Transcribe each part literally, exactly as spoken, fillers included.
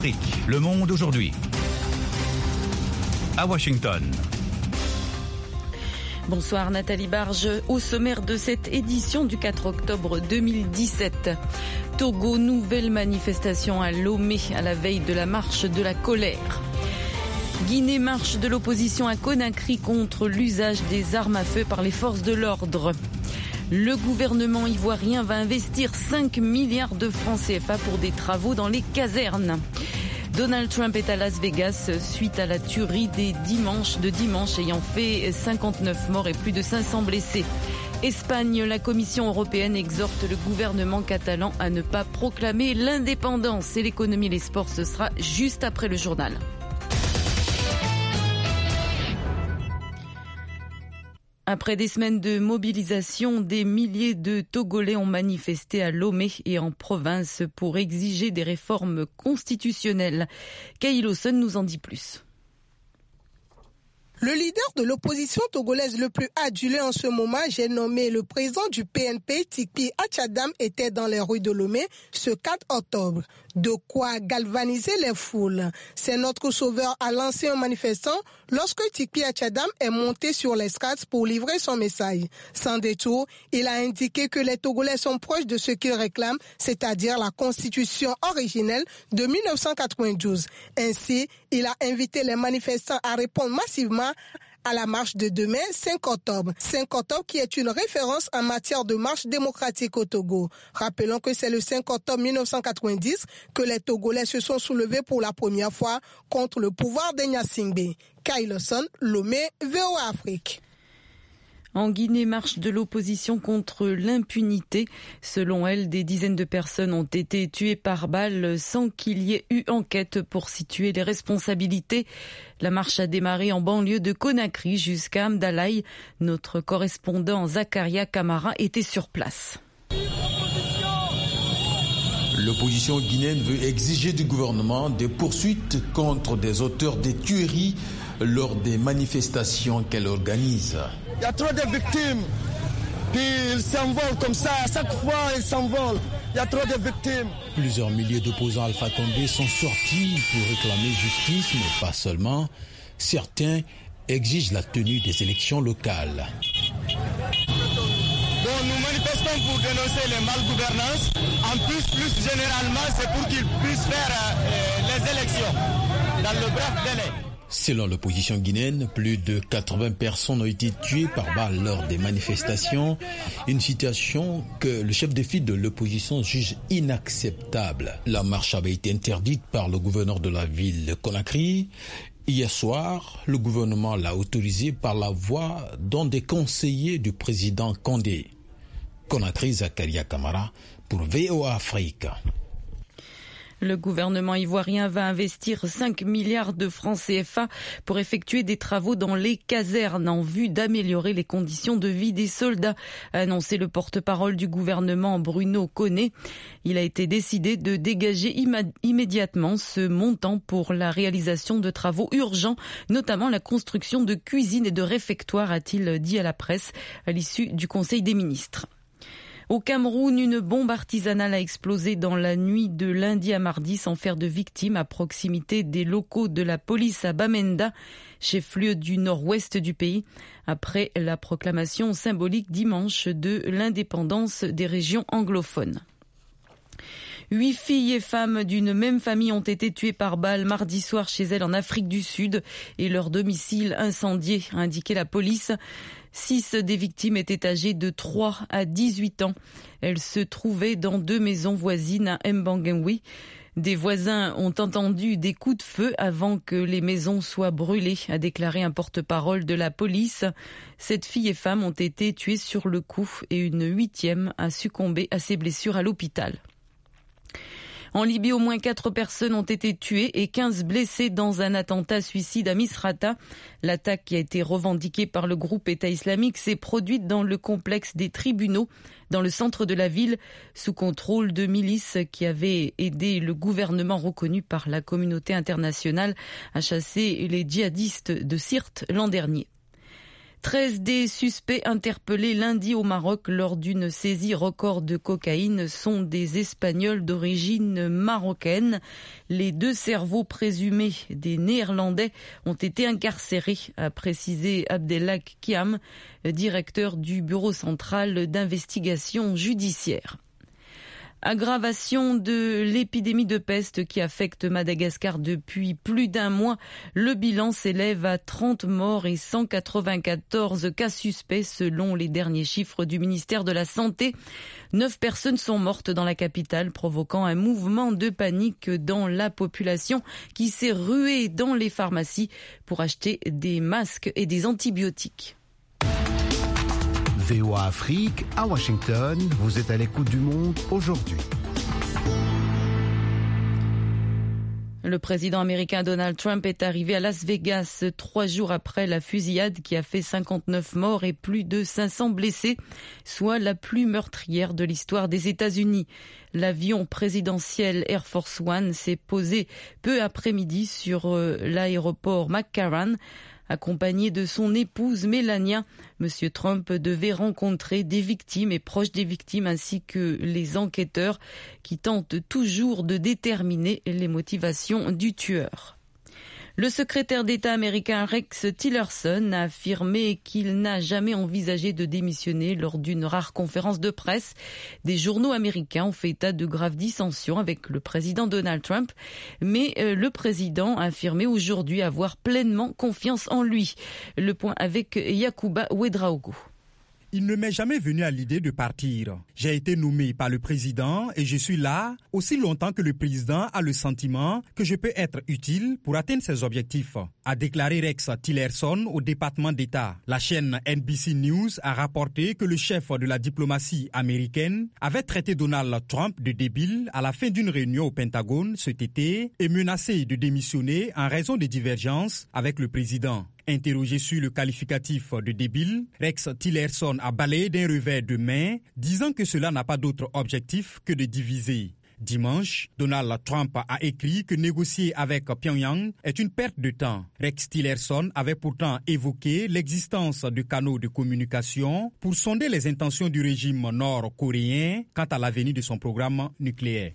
Le Monde aujourd'hui. À Washington. Bonsoir Nathalie Barge. Au sommaire de cette édition du quatre octobre deux mille dix-sept. Togo, nouvelle manifestation à Lomé à la veille de la marche de la colère. Guinée, marche de l'opposition à Conakry contre l'usage des armes à feu par les forces de l'ordre. Le gouvernement ivoirien va investir cinq milliards de francs C F A pour des travaux dans les casernes. Donald Trump est à Las Vegas suite à la tuerie des dimanches de dimanche ayant fait cinquante-neuf morts et plus de cinq cents blessés. Espagne, la Commission européenne exhorte le gouvernement catalan à ne pas proclamer l'indépendance. Et l'économie et les sports, ce sera juste après le journal. Après des semaines de mobilisation, des milliers de Togolais ont manifesté à Lomé et en province pour exiger des réformes constitutionnelles. Kay Lawson nous en dit plus. Le leader de l'opposition togolaise le plus adulé en ce moment, j'ai nommé le président du P N P, Tikpi Achadam, était dans les rues de Lomé ce quatre octobre. De quoi galvaniser les foules. C'est notre sauveur a lancé un manifestant lorsque Tikpi Achadam est monté sur l'estrade pour livrer son message. Sans détour, il a indiqué que les Togolais sont proches de ce qu'ils réclament, c'est-à-dire la constitution originelle de mille neuf cent quatre-vingt-douze. Ainsi, il a invité les manifestants à répondre massivement à la marche de demain, cinq octobre. cinq octobre qui est une référence en matière de marche démocratique au Togo. Rappelons que c'est le cinq octobre mille neuf cent quatre-vingt-dix que les Togolais se sont soulevés pour la première fois contre le pouvoir des Gnassingbé. Kay Lawson, Lomé, V O A Afrique. En Guinée, marche de l'opposition contre l'impunité. Selon elle, des dizaines de personnes ont été tuées par balle sans qu'il y ait eu enquête pour situer les responsabilités. La marche a démarré en banlieue de Conakry jusqu'à Amdalaï. Notre correspondant Zakaria Kamara était sur place. L'opposition guinéenne veut exiger du gouvernement des poursuites contre des auteurs des tueries lors des manifestations qu'elle organise. Il y a trop de victimes, puis ils s'envolent comme ça, à chaque fois ils s'envolent. Il y a trop de victimes. Plusieurs milliers d'opposants Alpha Condé sont sortis pour réclamer justice, mais pas seulement. Certains exigent la tenue des élections locales. Donc nous manifestons pour dénoncer les malgouvernances. En plus, plus généralement, c'est pour qu'ils puissent faire euh, les élections dans le bref délai. Selon l'opposition guinéenne, plus de quatre-vingts personnes ont été tuées par balle lors des manifestations. Une situation que le chef de file de l'opposition juge inacceptable. La marche avait été interdite par le gouverneur de la ville de Conakry. Hier soir, le gouvernement l'a autorisée par la voix d'un des conseillers du président Condé. Conakry, Zakaria Kamara pour V O A Afrique. Le gouvernement ivoirien va investir cinq milliards de francs C F A pour effectuer des travaux dans les casernes en vue d'améliorer les conditions de vie des soldats, a annoncé le porte-parole du gouvernement Bruno Koné. Il a été décidé de dégager imma- immédiatement ce montant pour la réalisation de travaux urgents, notamment la construction de cuisines et de réfectoires, a-t-il dit à la presse à l'issue du Conseil des ministres. Au Cameroun, une bombe artisanale a explosé dans la nuit de lundi à mardi sans faire de victimes à proximité des locaux de la police à Bamenda, chef-lieu du nord-ouest du pays, après la proclamation symbolique dimanche de l'indépendance des régions anglophones. Huit filles et femmes d'une même famille ont été tuées par balle mardi soir chez elles en Afrique du Sud et leur domicile incendié, a indiqué la police. Six des victimes étaient âgées de trois à dix-huit ans. Elles se trouvaient dans deux maisons voisines à Mbangengui. Des voisins ont entendu des coups de feu avant que les maisons soient brûlées, a déclaré un porte-parole de la police. Sept filles et femmes ont été tuées sur le coup et une huitième a succombé à ses blessures à l'hôpital. En Libye, au moins quatre personnes ont été tuées et quinze blessées dans un attentat suicide à Misrata. L'attaque, qui a été revendiquée par le groupe État islamique, s'est produite dans le complexe des tribunaux, dans le centre de la ville, sous contrôle de milices qui avaient aidé le gouvernement reconnu par la communauté internationale à chasser les djihadistes de Sirte l'an dernier. treize des suspects interpellés lundi au Maroc lors d'une saisie record de cocaïne sont des Espagnols d'origine marocaine. Les deux cerveaux présumés des Néerlandais ont été incarcérés, a précisé Abdelhak Kiam, directeur du Bureau central d'investigation judiciaire. Aggravation de l'épidémie de peste qui affecte Madagascar depuis plus d'un mois. Le bilan s'élève à trente morts et cent quatre-vingt-quatorze cas suspects selon les derniers chiffres du ministère de la Santé. Neuf personnes sont mortes dans la capitale, provoquant un mouvement de panique dans la population qui s'est ruée dans les pharmacies pour acheter des masques et des antibiotiques. V O A Afrique, à Washington, vous êtes à l'écoute du monde aujourd'hui. Le président américain Donald Trump est arrivé à Las Vegas trois jours après la fusillade qui a fait cinquante-neuf morts et plus de cinq cents blessés, soit la plus meurtrière de l'histoire des États-Unis. L'avion présidentiel Air Force One s'est posé peu après-midi sur l'aéroport McCarran. Accompagné de son épouse Melania, M. Trump devait rencontrer des victimes et proches des victimes ainsi que les enquêteurs qui tentent toujours de déterminer les motivations du tueur. Le secrétaire d'État américain Rex Tillerson a affirmé qu'il n'a jamais envisagé de démissionner lors d'une rare conférence de presse. Des journaux américains ont fait état de graves dissensions avec le président Donald Trump, mais le président a affirmé aujourd'hui avoir pleinement confiance en lui. Le point avec Yacouba Ouedraogo. Il ne m'est jamais venu à l'idée de partir. J'ai été nommé par le président et je suis là aussi longtemps que le président a le sentiment que je peux être utile pour atteindre ses objectifs, a déclaré Rex Tillerson au département d'État. La chaîne N B C News a rapporté que le chef de la diplomatie américaine avait traité Donald Trump de débile à la fin d'une réunion au Pentagone cet été et menacé de démissionner en raison des divergences avec le président. Interrogé sur le qualificatif de débile, Rex Tillerson a balayé d'un revers de main, disant que cela n'a pas d'autre objectif que de diviser. Dimanche, Donald Trump a écrit que négocier avec Pyongyang est une perte de temps. Rex Tillerson avait pourtant évoqué l'existence de canaux de communication pour sonder les intentions du régime nord-coréen quant à l'avenir de son programme nucléaire.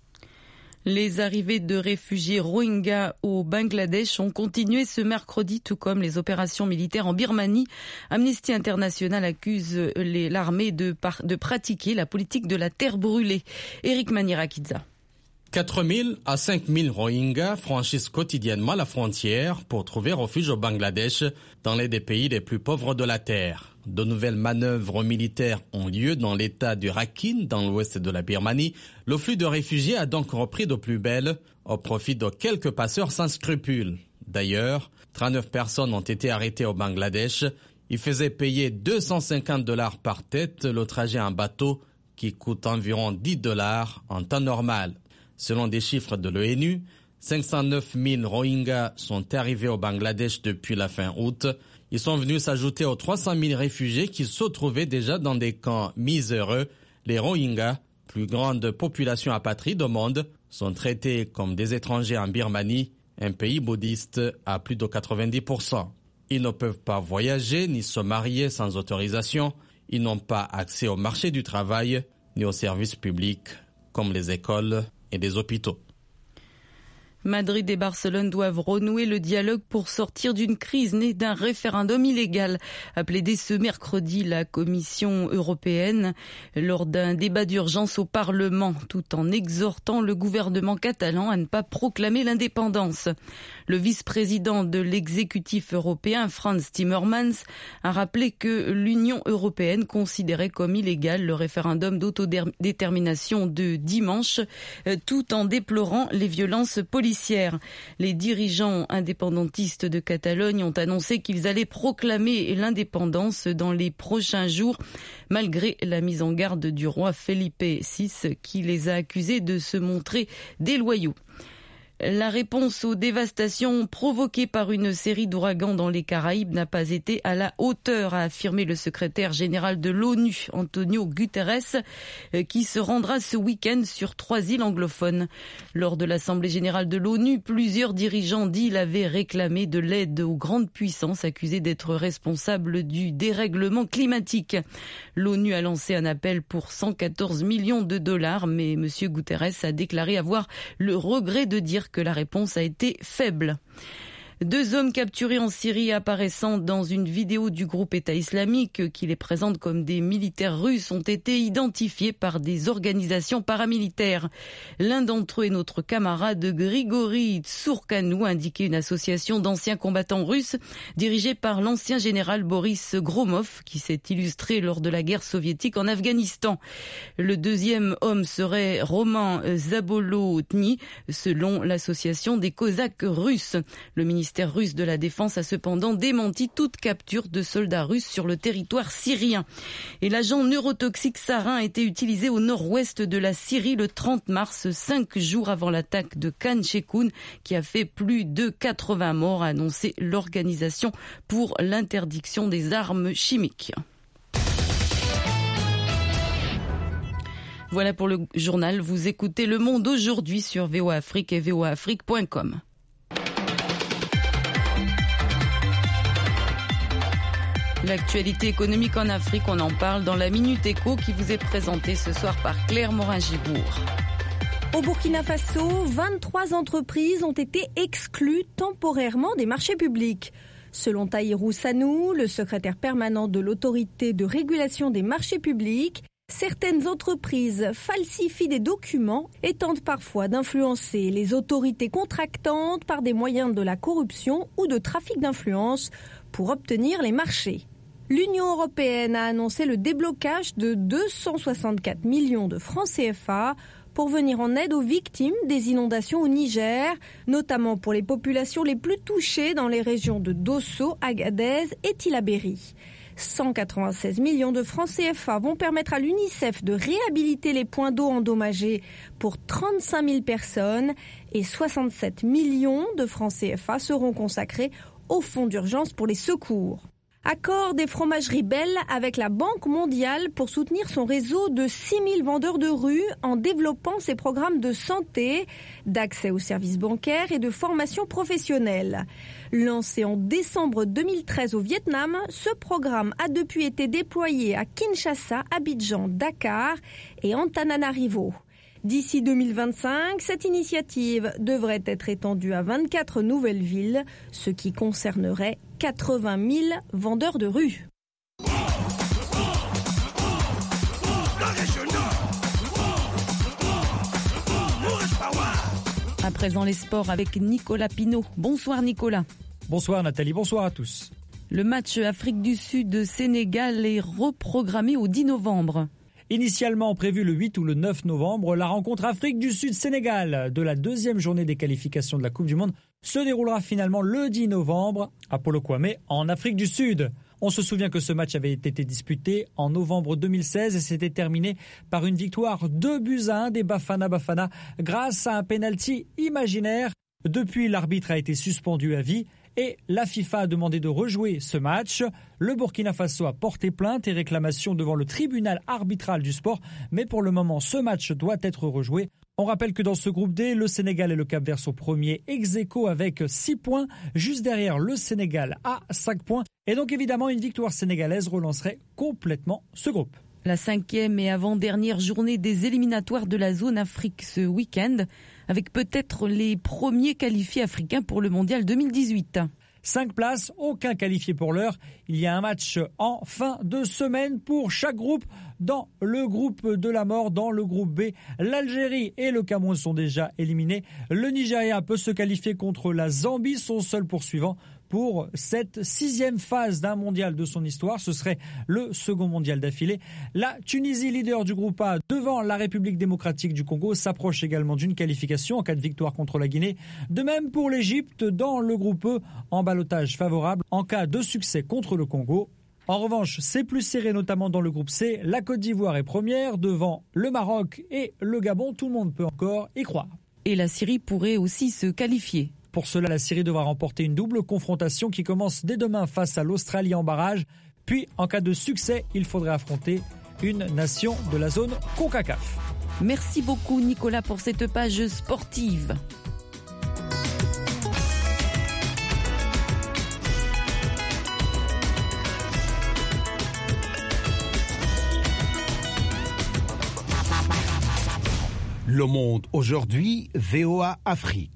Les arrivées de réfugiés Rohingyas au Bangladesh ont continué ce mercredi, tout comme les opérations militaires en Birmanie. Amnesty International accuse les, l'armée de, par, de pratiquer la politique de la terre brûlée. Eric Manirakidza. quatre mille à cinq mille Rohingyas franchissent quotidiennement la frontière pour trouver refuge au Bangladesh, dans l'un des pays les plus pauvres de la Terre. De nouvelles manœuvres militaires ont lieu dans l'état du Rakhine, dans l'ouest de la Birmanie. Le flux de réfugiés a donc repris de plus belle, au profit de quelques passeurs sans scrupules. D'ailleurs, trente-neuf personnes ont été arrêtées au Bangladesh. Ils faisaient payer deux cent cinquante dollars par tête le trajet en bateau, qui coûte environ dix dollars en temps normal. Selon des chiffres de l'ONU, cinq cent neuf mille Rohingyas sont arrivés au Bangladesh depuis la fin août. Ils sont venus s'ajouter aux trois cent mille réfugiés qui se trouvaient déjà dans des camps miséreux. Les Rohingyas, plus grande population apatride au monde, sont traités comme des étrangers en Birmanie, un pays bouddhiste à plus de quatre-vingt-dix pour cent. Ils ne peuvent pas voyager ni se marier sans autorisation. Ils n'ont pas accès au marché du travail ni aux services publics comme les écoles et des hôpitaux. Madrid et Barcelone doivent renouer le dialogue pour sortir d'une crise née d'un référendum illégal, a plaidé ce mercredi la Commission européenne lors d'un débat d'urgence au Parlement, tout en exhortant le gouvernement catalan à ne pas proclamer l'indépendance. Le vice-président de l'exécutif européen, Frans Timmermans, a rappelé que l'Union européenne considérait comme illégal le référendum d'autodétermination de dimanche, tout en déplorant les violences policières. Les dirigeants indépendantistes de Catalogne ont annoncé qu'ils allaient proclamer l'indépendance dans les prochains jours, malgré la mise en garde du roi Felipe six qui les a accusés de se montrer déloyaux. La réponse aux dévastations provoquées par une série d'ouragans dans les Caraïbes n'a pas été à la hauteur, a affirmé le secrétaire général de l'ONU, Antonio Guterres, qui se rendra ce week-end sur trois îles anglophones. Lors de l'Assemblée générale de l'ONU, plusieurs dirigeants d'îles avaient réclamé de l'aide aux grandes puissances accusées d'être responsables du dérèglement climatique. L'ONU a lancé un appel pour cent quatorze millions de dollars, mais M. Guterres a déclaré avoir le regret de dire que la réponse a été faible. Deux hommes capturés en Syrie apparaissant dans une vidéo du groupe État islamique qui les présente comme des militaires russes ont été identifiés par des organisations paramilitaires. L'un d'entre eux est notre camarade Grigori Tsourkanou, indiqué une association d'anciens combattants russes dirigée par l'ancien général Boris Gromov qui s'est illustré lors de la guerre soviétique en Afghanistan. Le deuxième homme serait Roman Zabolotny, selon l'association des Cosaques russes. Le ministère Le ministère russe de la Défense a cependant démenti toute capture de soldats russes sur le territoire syrien. Et l'agent neurotoxique sarin a été utilisé au nord-ouest de la Syrie le trente mars, cinq jours avant l'attaque de Khan Sheikhoun, qui a fait plus de quatre-vingts morts, a annoncé l'Organisation pour l'interdiction des armes chimiques. Voilà pour le journal. Vous écoutez Le Monde aujourd'hui sur V O A Afrique et V O A Afrique point com. L'actualité économique en Afrique, on en parle dans la Minute Éco qui vous est présentée ce soir par Claire Morin-Gibourg. Au Burkina Faso, vingt-trois entreprises ont été exclues temporairement des marchés publics. Selon Tahirou Sanou, le secrétaire permanent de l'autorité de régulation des marchés publics, certaines entreprises falsifient des documents et tentent parfois d'influencer les autorités contractantes par des moyens de la corruption ou de trafic d'influence pour obtenir les marchés. L'Union européenne a annoncé le déblocage de deux cent soixante-quatre millions de francs C F A pour venir en aide aux victimes des inondations au Niger, notamment pour les populations les plus touchées dans les régions de Dosso, Agadez et Tillabéri. cent quatre-vingt-seize millions de francs C F A vont permettre à l'UNICEF de réhabiliter les points d'eau endommagés pour trente-cinq mille personnes et soixante-sept millions de francs C F A seront consacrés au fonds d'urgence pour les secours. Accord des fromageries Bell avec la Banque mondiale pour soutenir son réseau de six mille vendeurs de rue en développant ses programmes de santé, d'accès aux services bancaires et de formation professionnelle. Lancé en décembre deux mille treize au Vietnam, ce programme a depuis été déployé à Kinshasa, Abidjan, Dakar et Antananarivo. D'ici deux mille vingt-cinq, cette initiative devrait être étendue à vingt-quatre nouvelles villes, ce qui concernerait quatre-vingt mille vendeurs de rue. À présent, les sports avec Nicolas Pinault. Bonsoir Nicolas. Bonsoir Nathalie, bonsoir à tous. Le match Afrique du Sud-Sénégal est reprogrammé au dix novembre. Initialement prévu le huit ou le neuf novembre, la rencontre Afrique du Sud-Sénégal de la deuxième journée des qualifications de la Coupe du Monde se déroulera finalement le dix novembre à Polokwane en Afrique du Sud. On se souvient que ce match avait été disputé en novembre deux mille seize et s'était terminé par une victoire deux buts à un des Bafana Bafana grâce à un penalty imaginaire. Depuis, l'arbitre a été suspendu à vie et la FIFA a demandé de rejouer ce match. Le Burkina Faso a porté plainte et réclamation devant le tribunal arbitral du sport, mais pour le moment, ce match doit être rejoué. On rappelle que dans ce groupe D, le Sénégal et le Cap-Vert sont premiers ex-aequo avec six points, juste derrière le Sénégal à cinq points. Et donc évidemment, une victoire sénégalaise relancerait complètement ce groupe. La cinquième et avant-dernière journée des éliminatoires de la zone Afrique ce week-end, avec peut-être les premiers qualifiés africains pour le mondial deux mille dix-huit. Cinq places, aucun qualifié pour l'heure. Il y a un match en fin de semaine pour chaque groupe. Dans le groupe de la mort, dans le groupe B, l'Algérie et le Cameroun sont déjà éliminés. Le Nigeria peut se qualifier contre la Zambie, son seul poursuivant pour cette sixième phase d'un mondial de son histoire. Ce serait le second mondial d'affilée. La Tunisie, leader du groupe A, devant la République démocratique du Congo, s'approche également d'une qualification en cas de victoire contre la Guinée. De même pour l'Égypte, dans le groupe E, en ballottage favorable en cas de succès contre le Congo. En revanche, c'est plus serré, notamment dans le groupe C. La Côte d'Ivoire est première devant le Maroc et le Gabon. Tout le monde peut encore y croire. et la Syrie pourrait aussi se qualifier. Pour cela, la Syrie devra remporter une double confrontation qui commence dès demain face à l'Australie en barrage. Puis, en cas de succès, il faudrait affronter une nation de la zone CONCACAF. Merci beaucoup Nicolas pour cette page sportive. Le Monde aujourd'hui, V O A Afrique.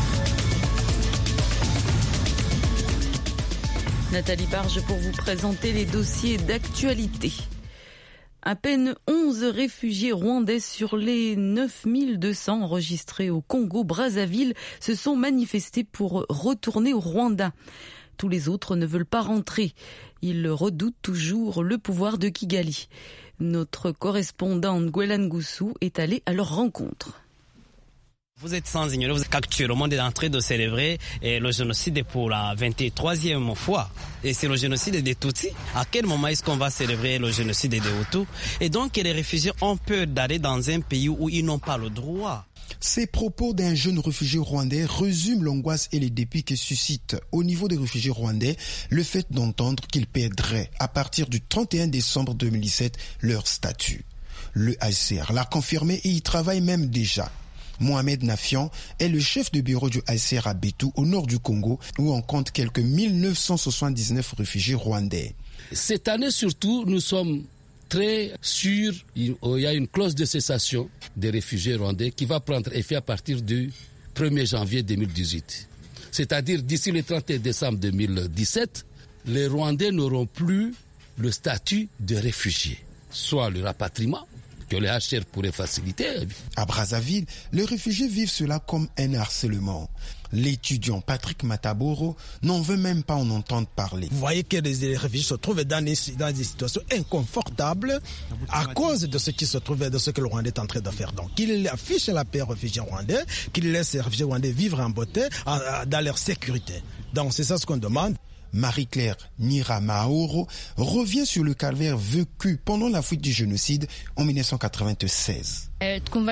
Nathalie Barge pour vous présenter les dossiers d'actualité. À peine onze réfugiés rwandais sur les neuf mille deux cents enregistrés au Congo-Brazzaville se sont manifestés pour retourner au Rwanda. Tous les autres ne veulent pas rentrer. Ils redoutent toujours le pouvoir de Kigali. Notre correspondant Ngwelan Goussou est allé à leur rencontre. Vous êtes sans ignorer qu'actuellement on est en train de célébrer le génocide pour la vingt-troisième fois. Et c'est le génocide des Tutsis. À quel moment est-ce qu'on va célébrer le génocide des Hutus? Et donc les réfugiés ont peur d'aller dans un pays où ils n'ont pas le droit. Ces propos d'un jeune réfugié rwandais résument l'angoisse et les dépits que suscite au niveau des réfugiés rwandais le fait d'entendre qu'ils perdraient à partir du trente et un décembre deux mille dix-sept leur statut. Le H C R l'a confirmé et y travaille même déjà. Mohamed Nafian est le chef de bureau du H C R à Betou, au nord du Congo, où on compte quelques mille neuf cent soixante-dix-neuf réfugiés rwandais. Cette année surtout, nous sommes très sûrs, il y a une clause de cessation des réfugiés rwandais qui va prendre effet à partir du premier janvier deux mille dix-huit. C'est-à-dire d'ici le trente et un décembre deux mille dix-sept, les Rwandais n'auront plus le statut de réfugiés, soit le rapatriement, que le H C R pourrait faciliter. À Brazzaville, les réfugiés vivent cela comme un harcèlement. L'étudiant Patrick Mataboro n'en veut même pas en entendre parler. Vous voyez que les réfugiés se trouvent dans des, dans des situations inconfortables à cause de ce qui se trouve, de ce que le Rwanda est en train de faire. Donc, qu'il affiche la paix aux réfugiés rwandais, qu'il laisse les réfugiés rwandais vivre en beauté, dans leur sécurité. Donc, c'est ça ce qu'on demande. Marie-Claire Nira Maoro revient sur le calvaire vécu pendant la fuite du génocide en mille neuf cent quatre-vingt-seize. Nous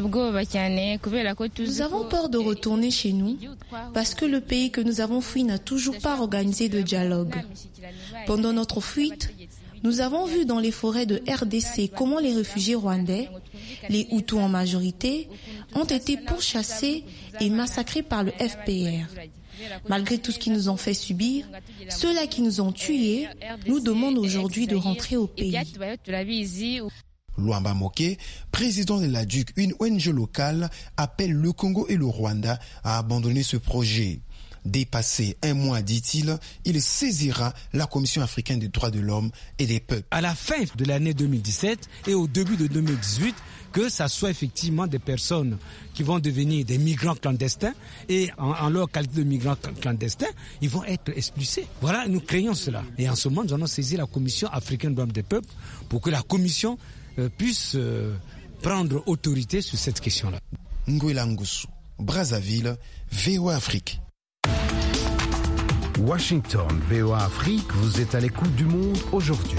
avons peur de retourner chez nous parce que le pays que nous avons fui n'a toujours pas organisé de dialogue. Pendant notre fuite, nous avons vu dans les forêts de R D C comment les réfugiés rwandais, les Hutus en majorité, ont été pourchassés et massacrés par le F P R. Malgré tout ce qu'ils nous ont fait subir, ceux-là qui nous ont tués nous demandent aujourd'hui de rentrer au pays. Luamba Moke, président de la D U C, une O N G locale, appelle le Congo et le Rwanda à abandonner ce projet. Dépassé un mois, dit-il, il saisira la Commission africaine des droits de l'homme et des peuples. À la fin de l'année deux mille dix-sept et au début de deux mille dix-huit, que ça soit effectivement des personnes qui vont devenir des migrants clandestins et en, en leur qualité de migrants clandestins, ils vont être expulsés. Voilà, nous craignons cela. Et en ce moment, nous allons saisir la Commission africaine des droits des peuples pour que la Commission euh, puisse euh, prendre autorité sur cette question-là. Ngwelan Goussou, Brazzaville, V O A Afrique. Washington, V O A Afrique, vous êtes à l'écoute du monde aujourd'hui.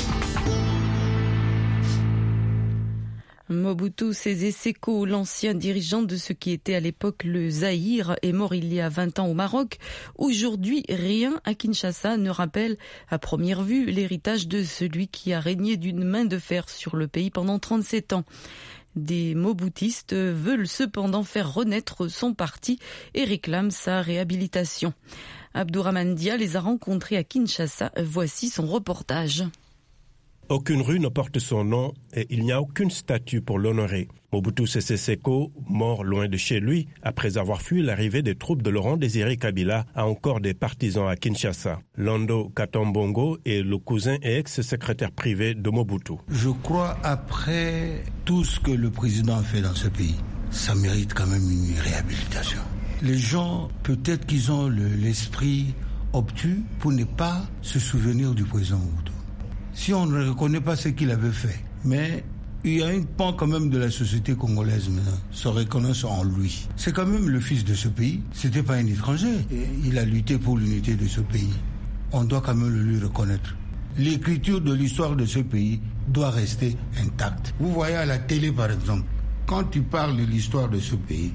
Mobutu Sese Seko, l'ancien dirigeant de ce qui était à l'époque le Zaïre, est mort il y a vingt ans au Maroc. Aujourd'hui, rien à Kinshasa ne rappelle à première vue l'héritage de celui qui a régné d'une main de fer sur le pays pendant trente-sept ans. Des mobutistes veulent cependant faire renaître son parti et réclament sa réhabilitation. Abdourahmane Dia les a rencontrés à Kinshasa. Voici son reportage. Aucune rue ne porte son nom et il n'y a aucune statue pour l'honorer. Mobutu Sese Seko, mort loin de chez lui, après avoir fui l'arrivée des troupes de Laurent Désiré Kabila, a encore des partisans à Kinshasa. Lando Katombongo est le cousin et ex-secrétaire privé de Mobutu. Je crois, après tout ce que le président a fait dans ce pays, ça mérite quand même une réhabilitation. Les gens, peut-être qu'ils ont le, l'esprit obtus pour ne pas se souvenir du président Mobutu. Si on ne reconnaît pas ce qu'il avait fait, mais il y a une pan quand même de la société congolaise maintenant, se reconnaissent en lui. C'est quand même le fils de ce pays, c'était pas un étranger. Et il a lutté pour l'unité de ce pays. On doit quand même le lui reconnaître. L'écriture de l'histoire de ce pays doit rester intacte. Vous voyez à la télé par exemple, quand tu parles de l'histoire de ce pays,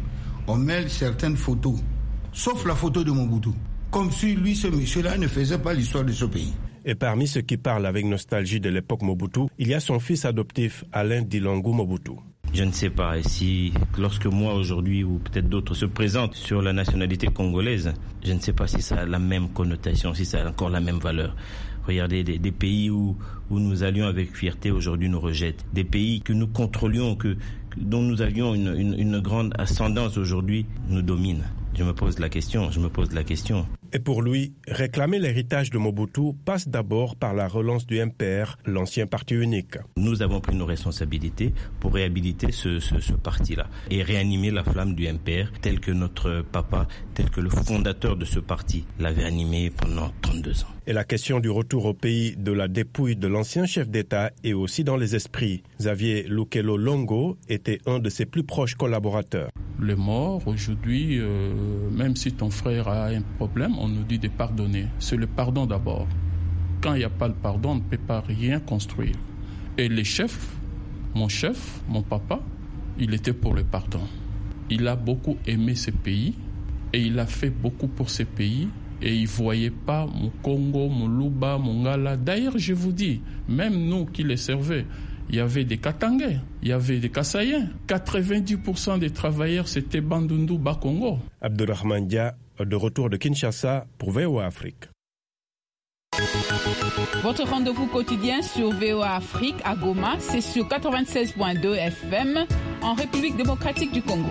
on mêle certaines photos, sauf la photo de Mobutu, comme si lui, ce monsieur-là, ne faisait pas l'histoire de ce pays. Et parmi ceux qui parlent avec nostalgie de l'époque Mobutu, il y a son fils adoptif, Alain Dilongo Mobutu. Je ne sais pas si lorsque moi aujourd'hui ou peut-être d'autres se présentent sur la nationalité congolaise, je ne sais pas si ça a la même connotation, si ça a encore la même valeur. Regardez, des, des pays où, où nous allions avec fierté aujourd'hui nous rejettent. Des pays que nous contrôlions, que, dont nous avions une, une, une grande ascendance aujourd'hui nous dominent. Je me pose la question, je me pose la question. Et pour lui, réclamer l'héritage de Mobutu passe d'abord par la relance du M P R, l'ancien parti unique. Nous avons pris nos responsabilités pour réhabiliter ce, ce, ce parti-là et réanimer la flamme du M P R tel que notre papa, tel que le fondateur de ce parti l'avait animé pendant trente-deux ans. Et la question du retour au pays de la dépouille de l'ancien chef d'État est aussi dans les esprits. Xavier Lukelo Longo était un de ses plus proches collaborateurs. Les morts, aujourd'hui, euh, même si ton frère a un problème, on nous dit de pardonner. C'est le pardon d'abord. Quand il n'y a pas le pardon, on ne peut pas rien construire. Et les chefs, mon chef, mon papa, il était pour le pardon. Il a beaucoup aimé ce pays et il a fait beaucoup pour ce pays. Et il ne voyait pas mon Congo, mon Luba, mon Ngala. D'ailleurs, je vous dis, même nous qui les servaient, il y avait des Katangais, il y avait des Kassaïens. quatre-vingt-dix pour cent des travailleurs, c'était Bandundu, Bas-Congo. Abdurrahman Dia, de retour de Kinshasa pour V O A Afrique. Votre rendez-vous quotidien sur V O A Afrique à Goma, c'est sur quatre-vingt-seize point deux F M en République démocratique du Congo.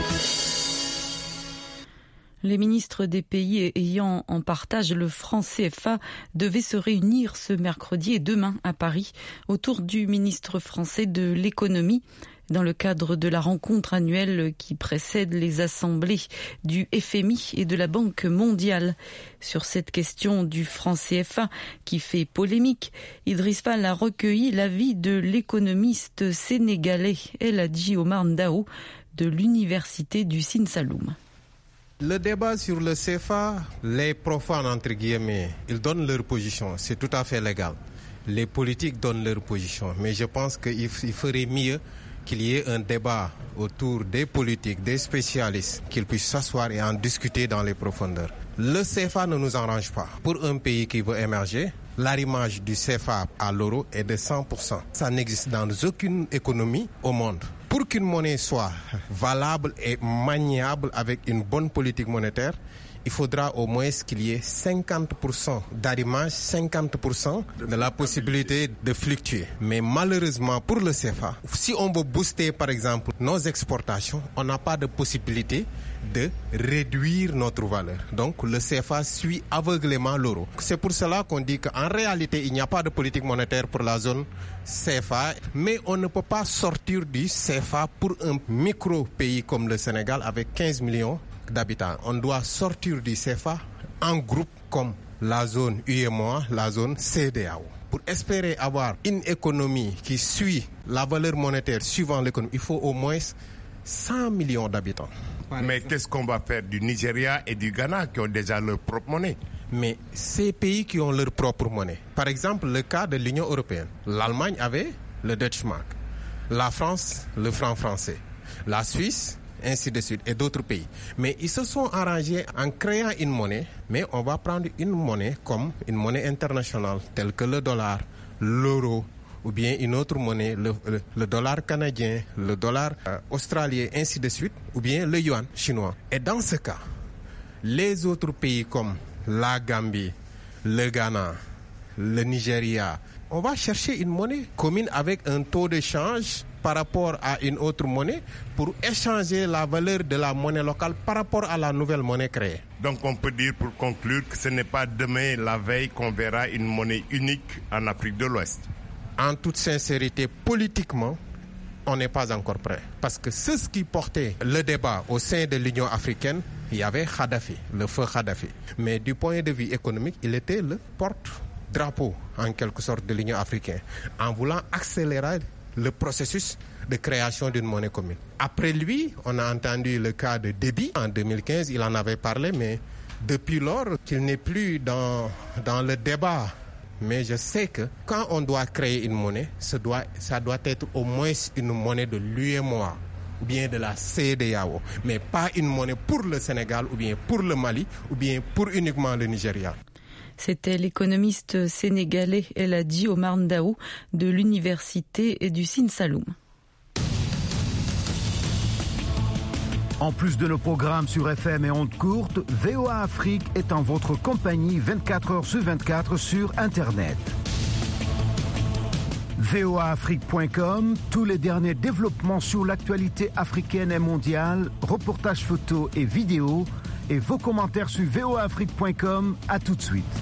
Les ministres des pays ayant en partage le franc C F A devaient se réunir ce mercredi et demain à Paris autour du ministre français de l'économie dans le cadre de la rencontre annuelle qui précède les assemblées du F M I et de la Banque mondiale. Sur cette question du franc C F A qui fait polémique, Idriss Fall a recueilli l'avis de l'économiste sénégalais El Hadji Omar Ndao de l'université du Sine Saloum. Le débat sur le C F A, les profanes, entre guillemets, ils donnent leur position. C'est tout à fait légal. Les politiques donnent leur position. Mais je pense qu'il ferait mieux qu'il y ait un débat autour des politiques, des spécialistes, qu'ils puissent s'asseoir et en discuter dans les profondeurs. Le C F A ne nous arrange pas. Pour un pays qui veut émerger, l'arrimage du C F A à l'euro est de cent pour cent. Ça n'existe dans aucune économie au monde. Pour qu'une monnaie soit valable et maniable avec une bonne politique monétaire, il faudra au moins qu'il y ait cinquante pour cent d'arrimage, cinquante pour cent de la possibilité de fluctuer. Mais malheureusement pour le C F A, si on veut booster par exemple nos exportations, on n'a pas de possibilité de réduire notre valeur. Donc le C F A suit aveuglément l'euro. C'est pour cela qu'on dit qu'en réalité, il n'y a pas de politique monétaire pour la zone C F A, mais on ne peut pas sortir du C F A pour un micro-pays comme le Sénégal avec quinze millions d'habitants. On doit sortir du C F A en groupe comme la zone U E M O A, la zone C E D E A O. Pour espérer avoir une économie qui suit la valeur monétaire suivant l'économie, il faut au moins cent millions d'habitants. Mais qu'est-ce qu'on va faire du Nigeria et du Ghana qui ont déjà leur propre monnaie? Mais ces pays qui ont leur propre monnaie, par exemple le cas de l'Union européenne, l'Allemagne avait le Deutschmark, la France le franc français, la Suisse, ainsi de suite, et d'autres pays. Mais ils se sont arrangés en créant une monnaie, mais on va prendre une monnaie comme une monnaie internationale, telle que le dollar, l'euro, ou bien une autre monnaie, le, le, le dollar canadien, le dollar euh, australien, ainsi de suite, ou bien le yuan chinois. Et dans ce cas, les autres pays comme la Gambie, le Ghana, le Nigeria, on va chercher une monnaie commune avec un taux de change par rapport à une autre monnaie pour échanger la valeur de la monnaie locale par rapport à la nouvelle monnaie créée. Donc on peut dire pour conclure que ce n'est pas demain la veille qu'on verra une monnaie unique en Afrique de l'Ouest. En toute sincérité, politiquement, on n'est pas encore prêt. Parce que c'est ce qui portait le débat au sein de l'Union africaine. Il y avait Kadhafi, le feu Kadhafi. Mais du point de vue économique, il était le porte-drapeau, en quelque sorte, de l'Union africaine, en voulant accélérer le processus de création d'une monnaie commune. Après lui, on a entendu le cas de Déby. En deux mille quinze, il en avait parlé, mais depuis lors, qu'il n'est plus dans, dans le débat. Mais je sais que quand on doit créer une monnaie, ça doit, ça doit être au moins une monnaie de l'U E M O A. ou bien de la C E D A O, mais pas une monnaie pour le Sénégal ou bien pour le Mali ou bien pour uniquement le Nigeria. C'était l'économiste sénégalais El Hadji Omar Ndao de l'université du Sine Saloum. En plus de nos programmes sur F M et ondes courtes, V O A Afrique est en votre compagnie vingt-quatre heures sur vingt-quatre sur Internet. V O A Afrique point com, tous les derniers développements sur l'actualité africaine et mondiale, reportages photos et vidéos, et vos commentaires sur V O A Afrique point com. À tout de suite.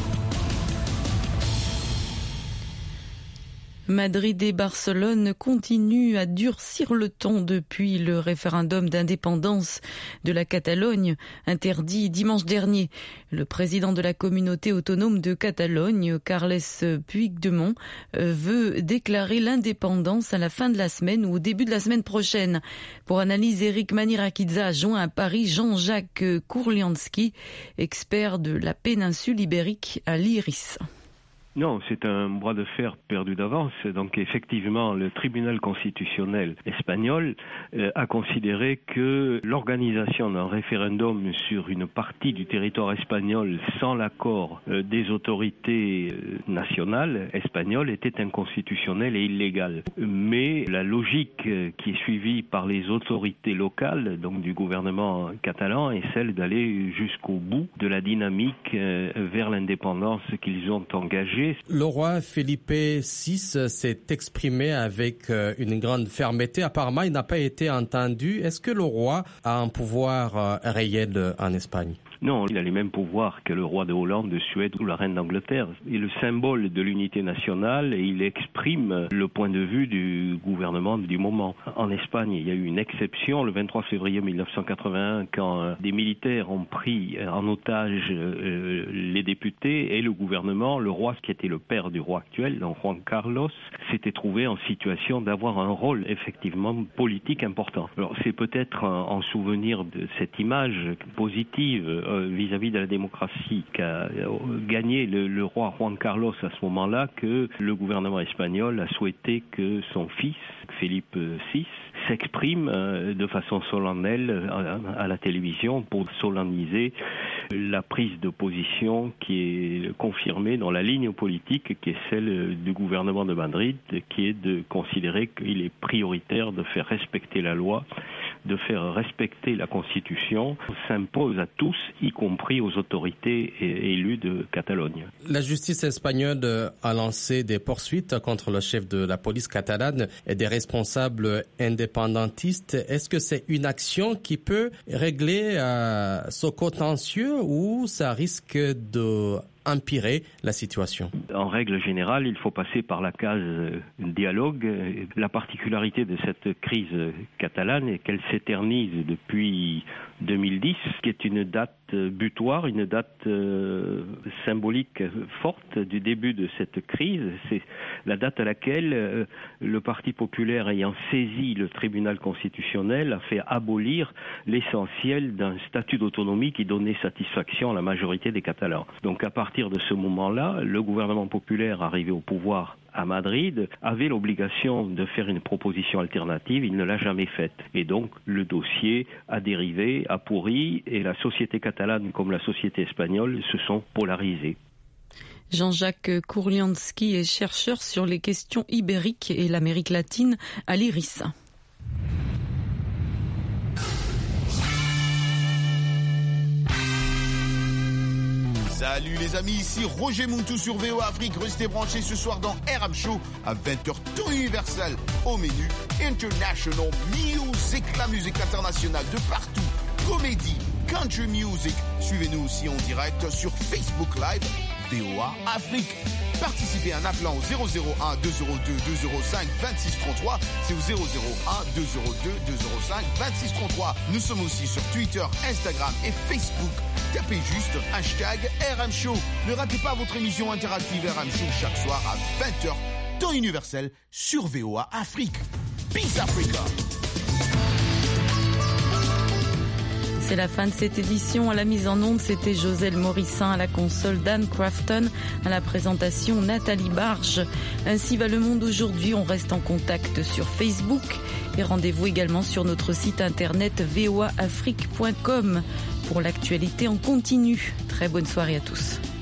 Madrid et Barcelone continuent à durcir le ton depuis le référendum d'indépendance de la Catalogne, interdit dimanche dernier. Le président de la communauté autonome de Catalogne, Carles Puigdemont, veut déclarer l'indépendance à la fin de la semaine ou au début de la semaine prochaine. Pour analyse, Eric Manirakidza a joint à Paris Jean-Jacques Kourlianski, expert de la péninsule ibérique à l'Iris. Non, c'est un bras de fer perdu d'avance. Donc effectivement, le tribunal constitutionnel espagnol euh, a considéré que l'organisation d'un référendum sur une partie du territoire espagnol sans l'accord euh, des autorités euh, nationales espagnoles était inconstitutionnelle et illégale. Mais la logique euh, qui est suivie par les autorités locales, donc du gouvernement catalan, est celle d'aller jusqu'au bout de la dynamique euh, vers l'indépendance qu'ils ont engagée. Le roi Felipe six s'est exprimé avec une grande fermeté. Apparemment, il n'a pas été entendu. Est-ce que le roi a un pouvoir réel en Espagne ? Non, il a les mêmes pouvoirs que le roi de Hollande, de Suède ou la reine d'Angleterre. Il est le symbole de l'unité nationale et il exprime le point de vue du gouvernement du moment. En Espagne, il y a eu une exception le vingt-trois février mille neuf cent quatre-vingt-un quand des militaires ont pris en otage les députés et le gouvernement. Le roi, qui était le père du roi actuel, donc Juan Carlos, s'était trouvé en situation d'avoir un rôle effectivement politique important. Alors c'est peut-être en souvenir de cette image positive vis-à-vis de la démocratie qu'a gagné le, le roi Juan Carlos à ce moment-là que le gouvernement espagnol a souhaité que son fils, Philippe six, s'exprime de façon solennelle à la télévision pour solenniser la prise de position qui est confirmée dans la ligne politique qui est celle du gouvernement de Madrid, qui est de considérer qu'il est prioritaire de faire respecter la loi, de faire respecter la Constitution, s'impose à tous, y compris aux autorités élues de Catalogne. La justice espagnole a lancé des poursuites contre le chef de la police catalane et des responsables indépendantistes. Est-ce que c'est une action qui peut régler euh, ce contentieux ou ça risque de empirer la situation? En règle générale, il faut passer par la case dialogue. La particularité de cette crise catalane est qu'elle s'éternise depuis deux mille dix, qui est une date butoir, une date euh, symbolique forte du début de cette crise. C'est la date à laquelle euh, le Parti populaire, ayant saisi le tribunal constitutionnel, a fait abolir l'essentiel d'un statut d'autonomie qui donnait satisfaction à la majorité des Catalans. Donc à partir de ce moment-là, le gouvernement populaire arrivé au pouvoir à Madrid avait l'obligation de faire une proposition alternative, il ne l'a jamais faite. Et donc le dossier a dérivé, a pourri, et la société catalane comme la société espagnole se sont polarisées. Jean-Jacques Kourlianski est chercheur sur les questions ibériques et l'Amérique latine à l'Iris. Salut les amis, ici Roger Muntou sur V O A Afrique. Restez branchés ce soir dans R M Show à vingt heures, tout universel. Au menu, International Music, la musique internationale de partout. Comédie, country music. Suivez-nous aussi en direct sur Facebook Live, V O A Afrique. Participez en appelant au zéro zéro un deux zéro deux deux zéro cinq vingt-six trente-trois. C'est au zéro zéro un deux zéro deux deux zéro cinq vingt-six trente-trois. Nous sommes aussi sur Twitter, Instagram et Facebook. Tapez juste hashtag R M Show. Ne ratez pas votre émission interactive R M Show chaque soir à vingt heures, temps universel sur V O A Afrique. Peace Africa. C'est la fin de cette édition. À la mise en onde, c'était Joselle Morissin, à la console Dan Crafton, à la présentation Nathalie Barge. Ainsi va le monde aujourd'hui. On reste en contact sur Facebook et rendez-vous également sur notre site internet v o a afrique point com pour l'actualité en continu. Très bonne soirée à tous.